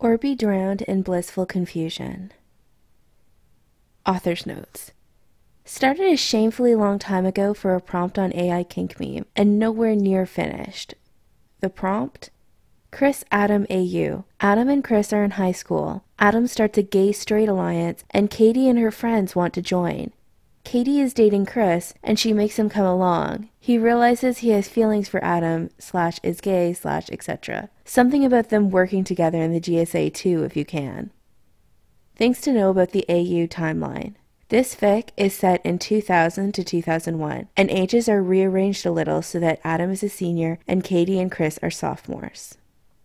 or be drowned in blissful confusion. Author's notes. Started a shamefully long time ago for a prompt on AI kink meme, and nowhere near finished. The prompt? Chris Adam AU. Adam and Chris are in high school. Adam starts a gay-straight alliance, and Katie and her friends want to join. Katie is dating Chris, and she makes him come along. He realizes he has feelings for Adam, /is gay, etc. Something about them working together in the GSA too, if you can. Things to know about the AU timeline. This fic is set in 2000 to 2001, and ages are rearranged a little so that Adam is a senior and Katie and Chris are sophomores.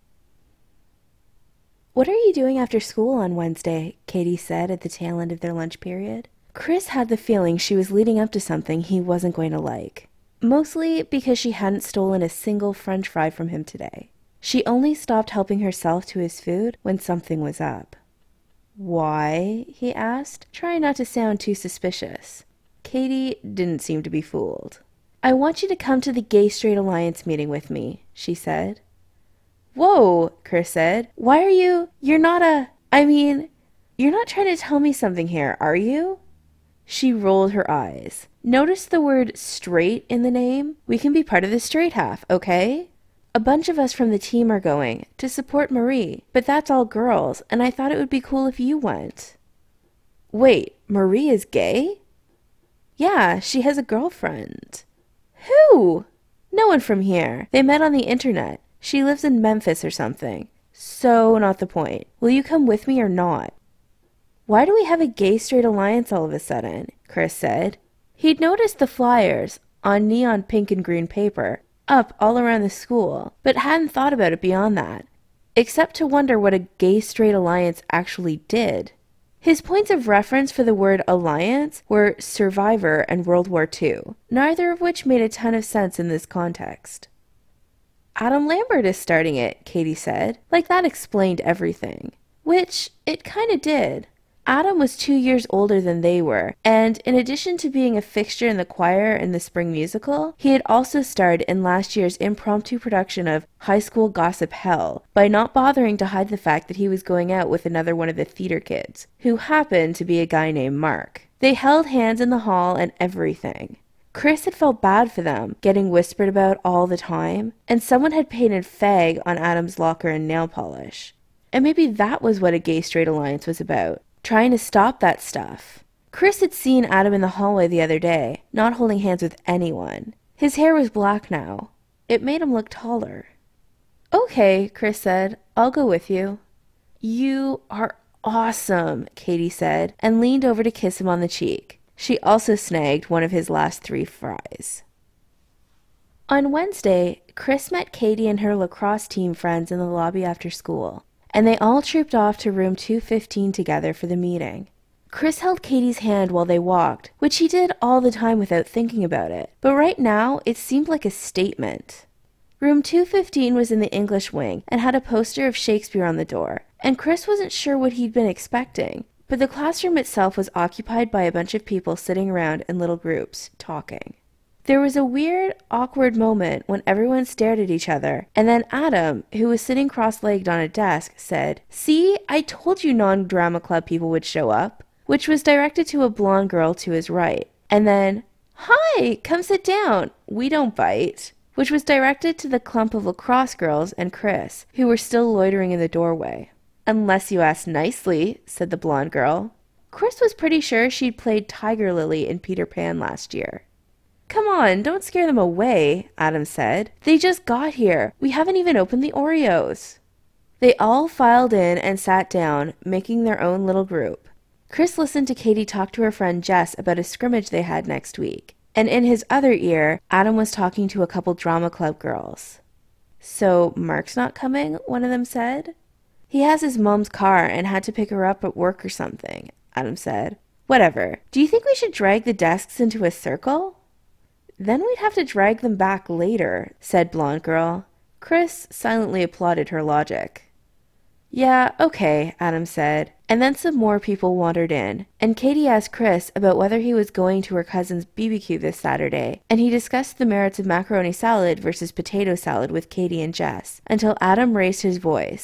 "What are you doing after school on Wednesday?" Katie said at the tail end of their lunch period. Chris had the feeling she was leading up to something he wasn't going to like. Mostly because she hadn't stolen a single french fry from him today. She only stopped helping herself to his food when something was up. "Why?" he asked, trying not to sound too suspicious. Katie didn't seem to be fooled. "I want you to come to the Gay Straight Alliance meeting with me," she said. "Whoa," Chris said. "Why are you... You're not trying to tell me something here, are you?" She rolled her eyes. "Notice the word straight in the name? We can be part of the straight half, okay? A bunch of us from the team are going to support Marie, but that's all girls, and I thought it would be cool if you went." "Wait, Marie is gay?" "Yeah, she has a girlfriend." "Who?" "No one from here. They met on the internet. She lives in Memphis or something. So not the point. Will you come with me or not?" "Why do we have a gay straight alliance all of a sudden?" Chris said. He'd noticed the flyers, on neon pink and green paper, up all around the school, but hadn't thought about it beyond that, except to wonder what a gay straight alliance actually did. His points of reference for the word alliance were Survivor and World War II, neither of which made a ton of sense in this context. "Adam Lambert is starting it," Katie said, like that explained everything. Which it kinda did. Adam was 2 years older than they were, and in addition to being a fixture in the choir in the spring musical, he had also starred in last year's impromptu production of High School Gossip Hell by not bothering to hide the fact that he was going out with another one of the theater kids, who happened to be a guy named Mark. They held hands in the hall and everything. Chris had felt bad for them, getting whispered about all the time, and someone had painted fag on Adam's locker and nail polish. And maybe that was what a gay straight alliance was about. Trying to stop that stuff. Chris had seen Adam in the hallway the other day, not holding hands with anyone. His hair was black now. It made him look taller. "Okay," Chris said. "I'll go with you." "You are awesome," Katie said, and leaned over to kiss him on the cheek. She also snagged one of his last 3 fries. On Wednesday, Chris met Katie and her lacrosse team friends in the lobby after school, and they all trooped off to room 215 together for the meeting. Chris held Katie's hand while they walked, which he did all the time without thinking about it, but right now it seemed like a statement. Room 215 was in the English wing and had a poster of Shakespeare on the door, and Chris wasn't sure what he'd been expecting, but the classroom itself was occupied by a bunch of people sitting around in little groups, talking. There was a weird, awkward moment when everyone stared at each other, and then Adam, who was sitting cross-legged on a desk, said, "See, I told you non-drama club people would show up," which was directed to a blonde girl to his right. And then, "Hi, come sit down, we don't bite," which was directed to the clump of lacrosse girls and Chris, who were still loitering in the doorway. "Unless you ask nicely," said the blonde girl. Chris was pretty sure she'd played Tiger Lily in Peter Pan last year. "Come on, don't scare them away," Adam said. "They just got here. We haven't even opened the Oreos." They all filed in and sat down, making their own little group. Chris listened to Katie talk to her friend Jess about a scrimmage they had next week, and in his other ear, Adam was talking to a couple drama club girls. "So Mark's not coming?" one of them said. "He has his mom's car and had to pick her up at work or something," Adam said. "Whatever. Do you think we should drag the desks into a circle?" "Then we'd have to drag them back later," said Blonde Girl. Chris silently applauded her logic. "Yeah, okay," Adam said, and then some more people wandered in, and Katie asked Chris about whether he was going to her cousin's BBQ this Saturday, and he discussed the merits of macaroni salad versus potato salad with Katie and Jess, until Adam raised his voice.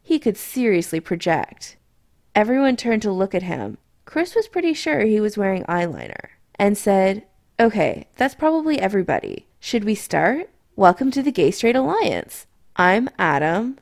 He could seriously project. Everyone turned to look at him. Chris was pretty sure he was wearing eyeliner and said, "Okay, that's probably everybody. Should we start? Welcome to the Gay Straight Alliance. I'm Adam."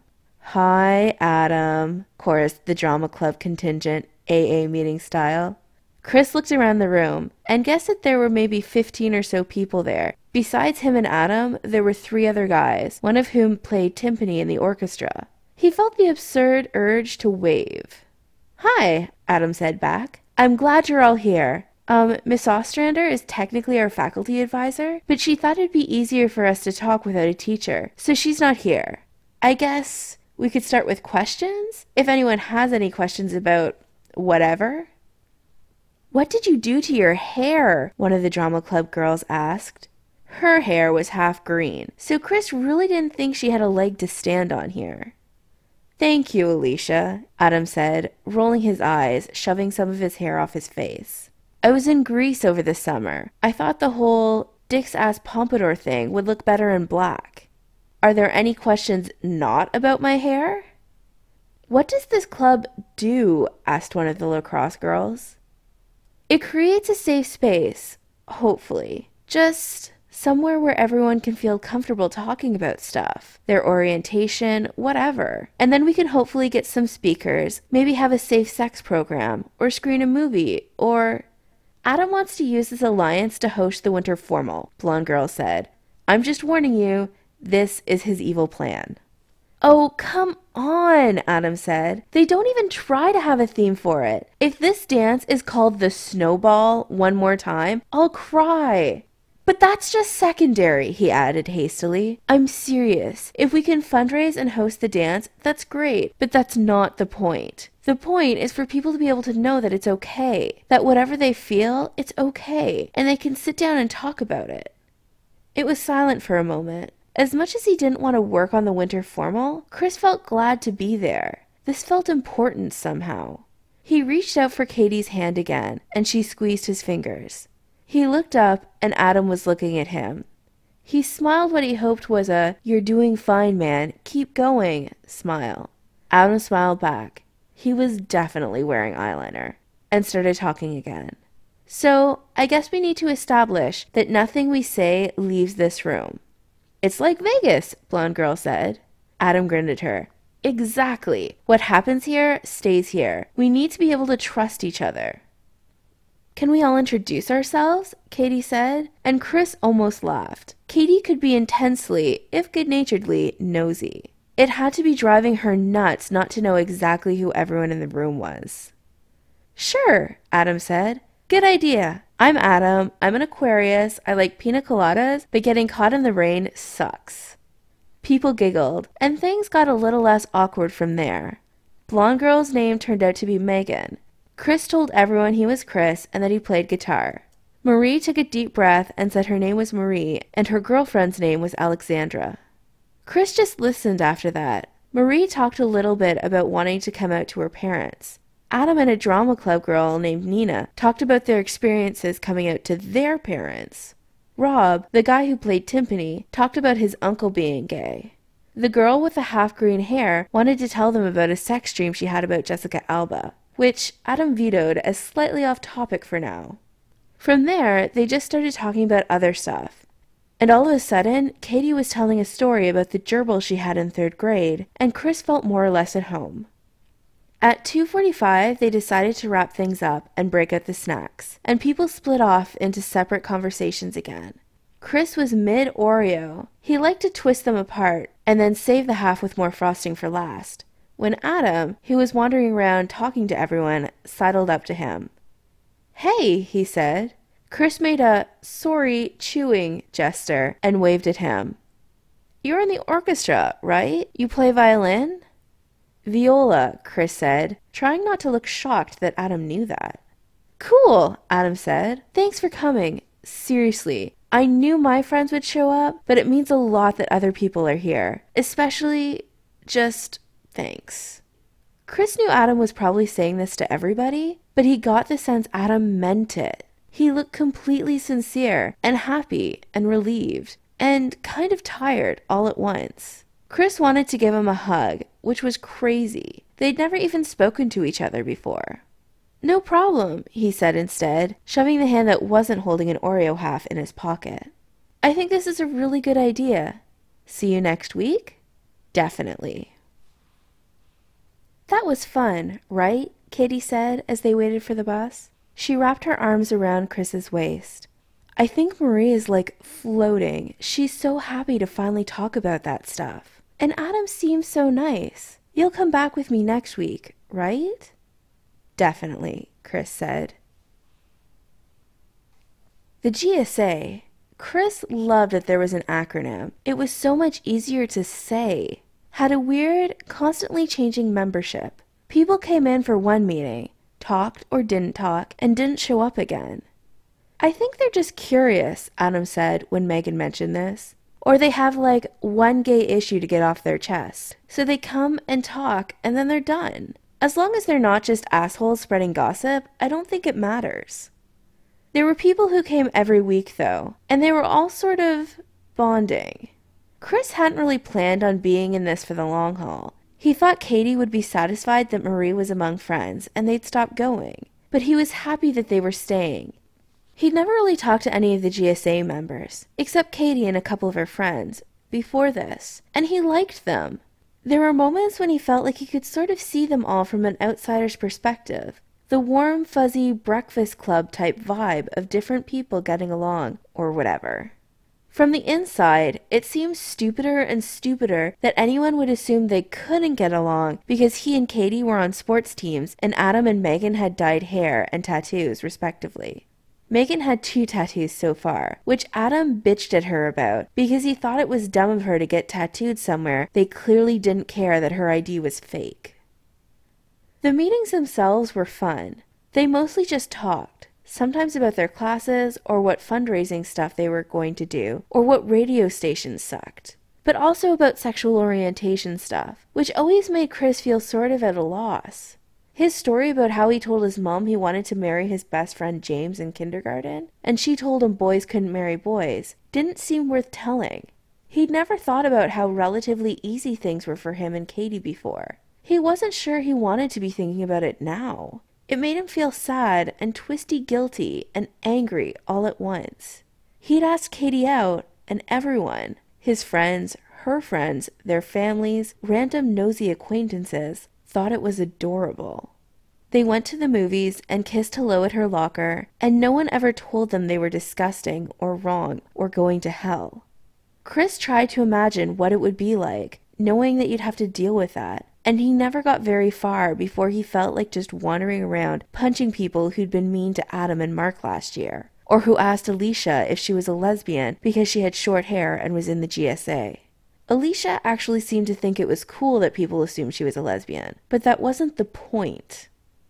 "Hi, Adam," chorused the drama club contingent, AA meeting style. Chris looked around the room and guessed that there were maybe 15 or so people there. Besides him and Adam, there were 3 other guys, one of whom played timpani in the orchestra. He felt the absurd urge to wave. "Hi," Adam said back. "I'm glad you're all here. Miss Ostrander is technically our faculty advisor, but she thought it'd be easier for us to talk without a teacher, so she's not here. I guess we could start with questions, if anyone has any questions about whatever." "What did you do to your hair?" one of the drama club girls asked. Her hair was half green, so Chris really didn't think she had a leg to stand on here. "Thank you, Alicia," Adam said, rolling his eyes, shoving some of his hair off his face. "I was in Greece over the summer. I thought the whole Dick's ass pompadour thing would look better in black. Are there any questions not about my hair?" "What does this club do?" asked one of the lacrosse girls. "It creates a safe space, hopefully. Just somewhere where everyone can feel comfortable talking about stuff, their orientation, whatever. And then we can hopefully get some speakers, maybe have a safe sex program, or screen a movie, or..." "Adam wants to use this alliance to host the winter formal," blonde girl said. "I'm just warning you, this is his evil plan." "Oh, come on," Adam said. "They don't even try to have a theme for it. If this dance is called the Snowball one more time, I'll cry." "But that's just secondary," he added hastily. "I'm serious. If we can fundraise and host the dance, that's great, but that's not the point. The point is for people to be able to know that it's okay, that whatever they feel, it's okay, and they can sit down and talk about it." It was silent for a moment. As much as he didn't want to work on the winter formal, Chris felt glad to be there. This felt important somehow. He reached out for Katie's hand again, and she squeezed his fingers. He looked up, and Adam was looking at him. He smiled what he hoped was a "you're doing fine, man, keep going" smile. Adam smiled back. He was definitely wearing eyeliner, and started talking again. "So, I guess we need to establish that nothing we say leaves this room." "It's like Vegas," blonde girl said. Adam grinned at her. "Exactly. What happens here stays here. We need to be able to trust each other." "Can we all introduce ourselves?" Katie said, and Chris almost laughed. Katie could be intensely, if good-naturedly, nosy. It had to be driving her nuts not to know exactly who everyone in the room was. "Sure," Adam said. "Good idea. I'm Adam. I'm an Aquarius. I like pina coladas, but getting caught in the rain sucks." People giggled, and things got a little less awkward from there. Blonde girl's name turned out to be Megan. Chris told everyone he was Chris and that he played guitar. Marie took a deep breath and said her name was Marie and her girlfriend's name was Alexandra. Chris just listened after that. Marie talked a little bit about wanting to come out to her parents. Adam and a drama club girl named Nina talked about their experiences coming out to their parents. Rob, the guy who played timpani, talked about his uncle being gay. The girl with the half-green hair wanted to tell them about a sex dream she had about Jessica Alba, which Adam vetoed as slightly off topic for now. From there, they just started talking about other stuff. And all of a sudden, Katie was telling a story about the gerbil she had in 3rd grade, and Chris felt more or less at home. At 2:45, they decided to wrap things up and break out the snacks, and people split off into separate conversations again. Chris was mid-Oreo. He liked to twist them apart and then save the half with more frosting for last, when Adam, who was wandering around talking to everyone, sidled up to him. "Hey," he said. Chris made a "sorry" chewing gesture and waved at him. "You're in the orchestra, right? You play violin?" "Viola," Chris said, trying not to look shocked that Adam knew that. "Cool," Adam said. "Thanks for coming. Seriously, I knew my friends would show up, but it means a lot that other people are here. Especially, just thanks." Chris knew Adam was probably saying this to everybody, but he got the sense Adam meant it. He looked completely sincere and happy and relieved and kind of tired all at once. Chris wanted to give him a hug, which was crazy. They'd never even spoken to each other before. "No problem," he said instead, shoving the hand that wasn't holding an Oreo half in his pocket. "I think this is a really good idea. See you next week?" "Definitely." "That was fun, right?" Katie said as they waited for the bus. She wrapped her arms around Chris's waist. "I think Marie is like floating. She's so happy to finally talk about that stuff. And Adam seems so nice. You'll come back with me next week, right?" "Definitely," Chris said. The GSA. Chris loved that there was an acronym. It was so much easier to say. Had a weird, constantly changing membership. People came in for one meeting, talked or didn't talk, and didn't show up again. "I think they're just curious," Adam said when Megan mentioned this. "Or they have like one gay issue to get off their chest. So they come and talk and then they're done. As long as they're not just assholes spreading gossip, I don't think it matters." There were people who came every week though, and they were all sort of bonding. Chris hadn't really planned on being in this for the long haul. He thought Katie would be satisfied that Marie was among friends and they'd stop going, but he was happy that they were staying. He'd never really talked to any of the GSA members, except Katie and a couple of her friends, before this, and he liked them. There were moments when he felt like he could sort of see them all from an outsider's perspective, the warm, fuzzy breakfast club type vibe of different people getting along, or whatever. From the inside, it seemed stupider and stupider that anyone would assume they couldn't get along because he and Katie were on sports teams and Adam and Megan had dyed hair and tattoos, respectively. Megan had 2 tattoos so far, which Adam bitched at her about because he thought it was dumb of her to get tattooed somewhere they clearly didn't care that her ID was fake. The meetings themselves were fun. They mostly just talked, sometimes about their classes or what fundraising stuff they were going to do or what radio stations sucked, but also about sexual orientation stuff, which always made Chris feel sort of at a loss. His story about how he told his mom he wanted to marry his best friend James in kindergarten, and she told him boys couldn't marry boys, didn't seem worth telling. He'd never thought about how relatively easy things were for him and Katie before. He wasn't sure he wanted to be thinking about it now. It made him feel sad and twisty guilty and angry all at once. He'd asked Katie out, and everyone, his friends, her friends, their families, random nosy acquaintances, thought it was adorable. They went to the movies and kissed hello at her locker, and no one ever told them they were disgusting or wrong or going to hell. Chris tried to imagine what it would be like, knowing that you'd have to deal with that, and he never got very far before he felt like just wandering around punching people who'd been mean to Adam and Mark last year, or who asked Alicia if she was a lesbian because she had short hair and was in the GSA. Alicia actually seemed to think it was cool that people assumed she was a lesbian, but that wasn't the point.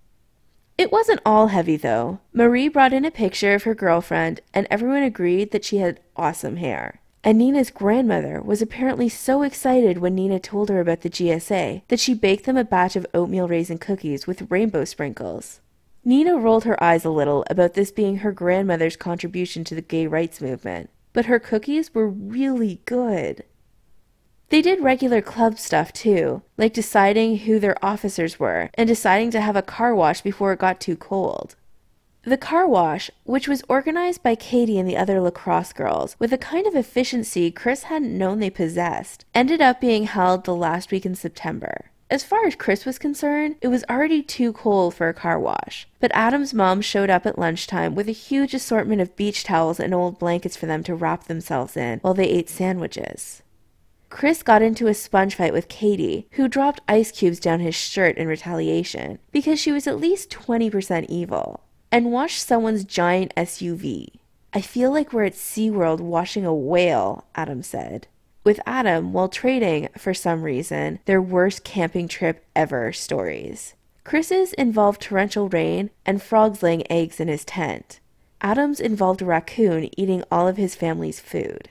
It wasn't all heavy, though. Marie brought in a picture of her girlfriend, and everyone agreed that she had awesome hair. And Nina's grandmother was apparently so excited when Nina told her about the GSA that she baked them a batch of oatmeal raisin cookies with rainbow sprinkles. Nina rolled her eyes a little about this being her grandmother's contribution to the gay rights movement, but her cookies were really good. They did regular club stuff too, like deciding who their officers were and deciding to have a car wash before it got too cold. The car wash, which was organized by Katie and the other lacrosse girls with a kind of efficiency Chris hadn't known they possessed, ended up being held the last week in September. As far as Chris was concerned, it was already too cold for a car wash, but Adam's mom showed up at lunchtime with a huge assortment of beach towels and old blankets for them to wrap themselves in while they ate sandwiches. Chris got into a sponge fight with Katie, who dropped ice cubes down his shirt in retaliation, because she was at least 20% evil, and washed someone's giant SUV. "I feel like we're at SeaWorld washing a whale," Adam said. With Adam, while trading, for some reason, their worst camping trip ever stories. Chris's involved torrential rain and frogs laying eggs in his tent. Adam's involved a raccoon eating all of his family's food.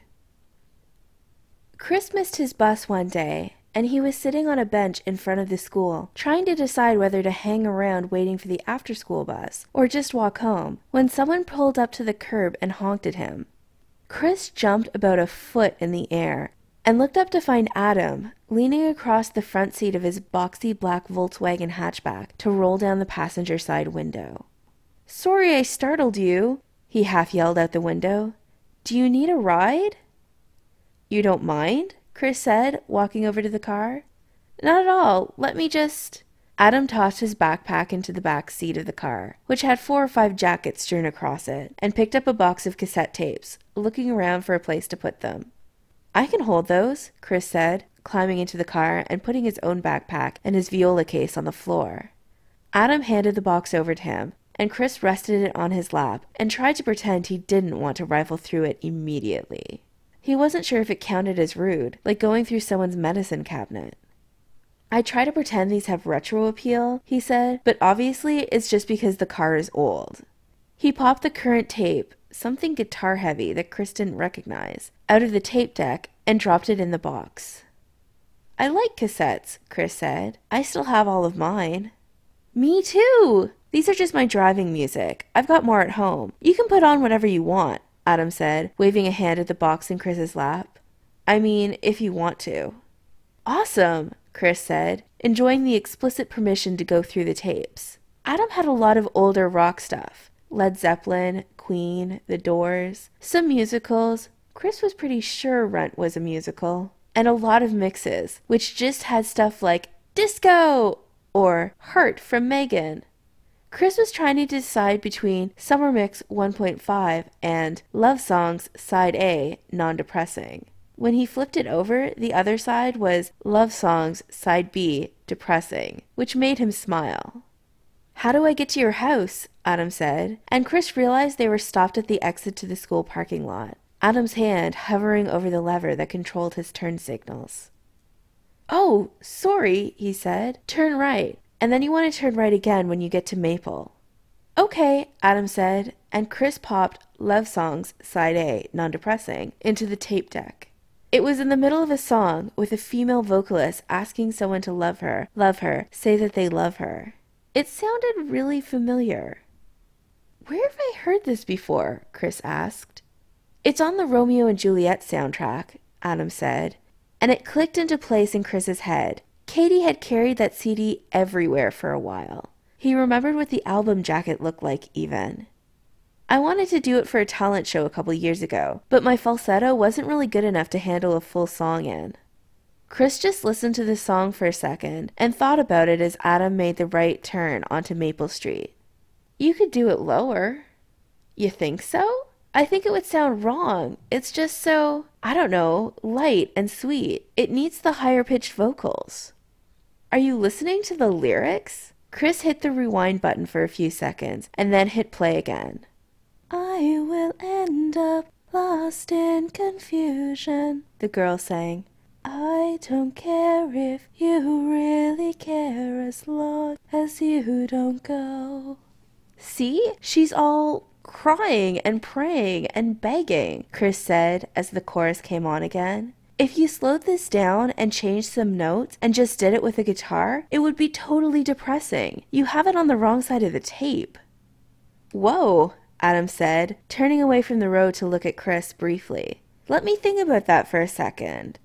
Chris missed his bus one day, and he was sitting on a bench in front of the school, trying to decide whether to hang around waiting for the after-school bus or just walk home, when someone pulled up to the curb and honked at him. Chris jumped about a foot in the air, and looked up to find Adam leaning across the front seat of his boxy black Volkswagen hatchback to roll down the passenger side window. "Sorry I startled you," he half yelled out the window. "Do you need a ride?" "You don't mind?" Chris said, walking over to the car. "Not at all. Let me just—" Adam tossed his backpack into the back seat of the car, which had 4 or 5 jackets strewn across it, and picked up a box of cassette tapes, looking around for a place to put them. "I can hold those," Chris said, climbing into the car and putting his own backpack and his viola case on the floor. Adam handed the box over to him, and Chris rested it on his lap and tried to pretend he didn't want to rifle through it immediately. He wasn't sure if it counted as rude, like going through someone's medicine cabinet. "I try to pretend these have retro appeal," he said, "but obviously it's just because the car is old." He popped the current tape, something guitar heavy that Chris didn't recognize, out of the tape deck and dropped it in the box. "I like cassettes," Chris said. "I still have all of mine." "Me too! These are just my driving music. I've got more at home. You can put on whatever you want," Adam said, waving a hand at the box in Chris's lap. "I mean, if you want to." "Awesome," Chris said, enjoying the explicit permission to go through the tapes. Adam had a lot of older rock stuff. Led Zeppelin, Queen, The Doors, some musicals. Chris was pretty sure Rent was a musical. And a lot of mixes, which just had stuff like Disco or Heart from Megan. Chris was trying to decide between Summer Mix 1.5 and Love Songs Side A, Non-Depressing. When he flipped it over, the other side was Love Songs Side B, Depressing, which made him smile. "How do I get to your house?" Adam said, and Chris realized they were stopped at the exit to the school parking lot, Adam's hand hovering over the lever that controlled his turn signals. "Oh, sorry," he said. "Turn right, and then you want to turn right again when you get to Maple." "Okay," Adam said, and Chris popped Love Songs Side A, Non-Depressing, into the tape deck. It was in the middle of a song with a female vocalist asking someone to love her, say that they love her. It sounded really familiar. "Where have I heard this before?" Chris asked. "It's on the Romeo and Juliet soundtrack," Adam said, and it clicked into place in Chris's head. Katie had carried that CD everywhere for a while. He remembered what the album jacket looked like even. "I wanted to do it for a talent show a couple years ago, but my falsetto wasn't really good enough to handle a full song in." Chris just listened to the song for a second and thought about it as Adam made the right turn onto Maple Street. "You could do it lower." "You think so? I think it would sound wrong. It's just so, I don't know, light and sweet. It needs the higher-pitched vocals." "Are you listening to the lyrics?" Chris hit the rewind button for a few seconds and then hit play again. "I will end up lost in confusion," the girl sang. "I don't care if you really care as long as you don't go." "See? She's all crying and praying and begging," Chris said as the chorus came on again. "If you slowed this down and changed some notes and just did it with a guitar, it would be totally depressing. You have it on the wrong side of the tape." "Whoa," Adam said, turning away from the road to look at Chris briefly. "Let me think about that for a second.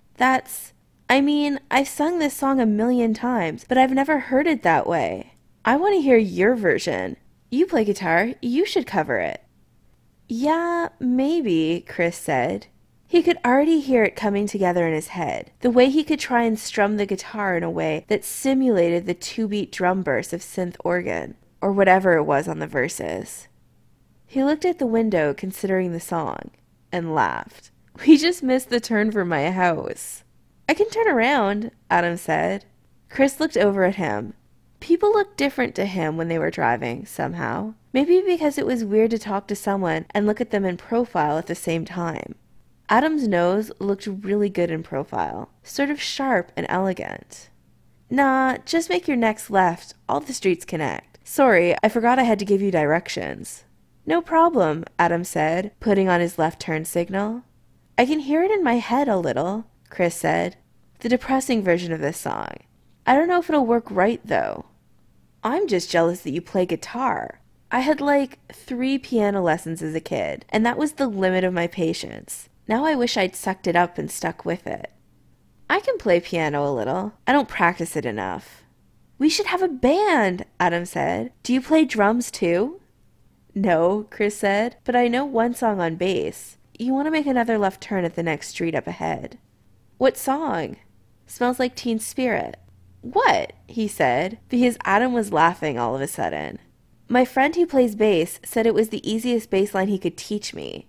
I've sung this song a million times, but I've never heard it that way. I want to hear your version. You play guitar, you should cover it." "Yeah, maybe," Chris said. He could already hear it coming together in his head, the way he could try and strum the guitar in a way that simulated the 2-beat drum burst of synth organ, or whatever it was on the verses. He looked at the window considering the song, and laughed. "We just missed the turn for my house." "I can turn around," Adam said. Chris looked over at him. People looked different to him when they were driving, somehow. Maybe because it was weird to talk to someone and look at them in profile at the same time. Adam's nose looked really good in profile, sort of sharp and elegant. "Nah, just make your next left. All the streets connect. Sorry, I forgot I had to give you directions." "No problem," Adam said, putting on his left turn signal. "I can hear it in my head a little," Chris said. "The depressing version of this song. I don't know if it'll work right, though." "I'm just jealous that you play guitar. I had 3 piano lessons as a kid, and that was the limit of my patience. Now I wish I'd sucked it up and stuck with it." I can play piano a little. I don't practice it enough. We should have a band, Adam said. Do you play drums too? No, Chris said, but I know one song on bass. You want to make another left turn at the next street up ahead. What song? Smells Like Teen Spirit. What? He said, because Adam was laughing all of a sudden. My friend who plays bass said it was the easiest bass line he could teach me.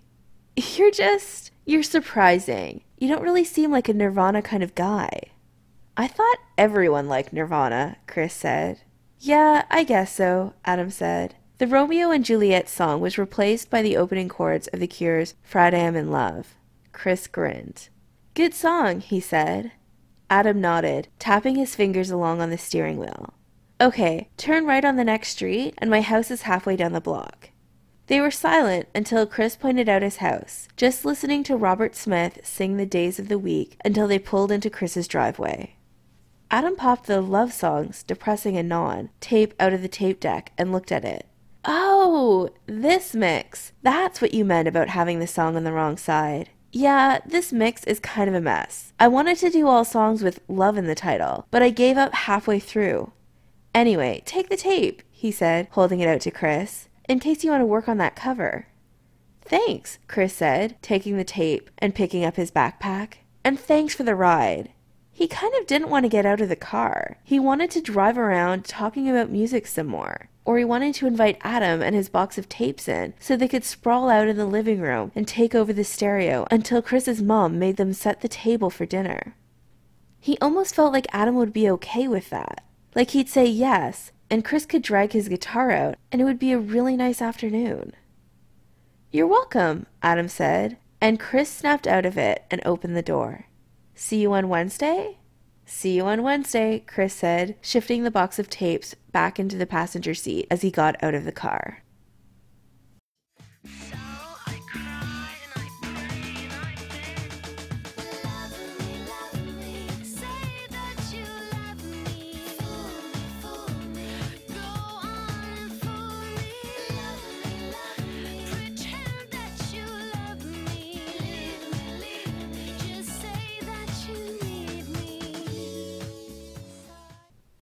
You're surprising. You don't really seem like a Nirvana kind of guy. I thought everyone liked Nirvana, Chris said. Yeah, I guess so, Adam said. The Romeo and Juliet song was replaced by the opening chords of The Cure's Friday I'm in Love. Chris grinned. Good song, he said. Adam nodded, tapping his fingers along on the steering wheel. Okay, turn right on the next street, and my house is halfway down the block. They were silent until Chris pointed out his house, just listening to Robert Smith sing the days of the week until they pulled into Chris's driveway. Adam popped the Love Songs, Depressing and Non tape out of the tape deck and looked at it. Oh, this mix. That's what you meant about having the song on the wrong side. Yeah, this mix is kind of a mess. I wanted to do all songs with love in the title, but I gave up halfway through. Anyway, take the tape, he said, holding it out to Chris, in case you want to work on that cover. Thanks, Chris said, taking the tape and picking up his backpack. And thanks for the ride. He kind of didn't want to get out of the car. He wanted to drive around talking about music some more. Or he wanted to invite Adam and his box of tapes in so they could sprawl out in the living room and take over the stereo until Chris's mom made them set the table for dinner. He almost felt like Adam would be okay with that. Like he'd say yes, and Chris could drag his guitar out, and it would be a really nice afternoon. You're welcome, Adam said, and Chris snapped out of it and opened the door. See you on Wednesday? See you on Wednesday, Chris said, shifting the box of tapes back into the passenger seat as he got out of the car.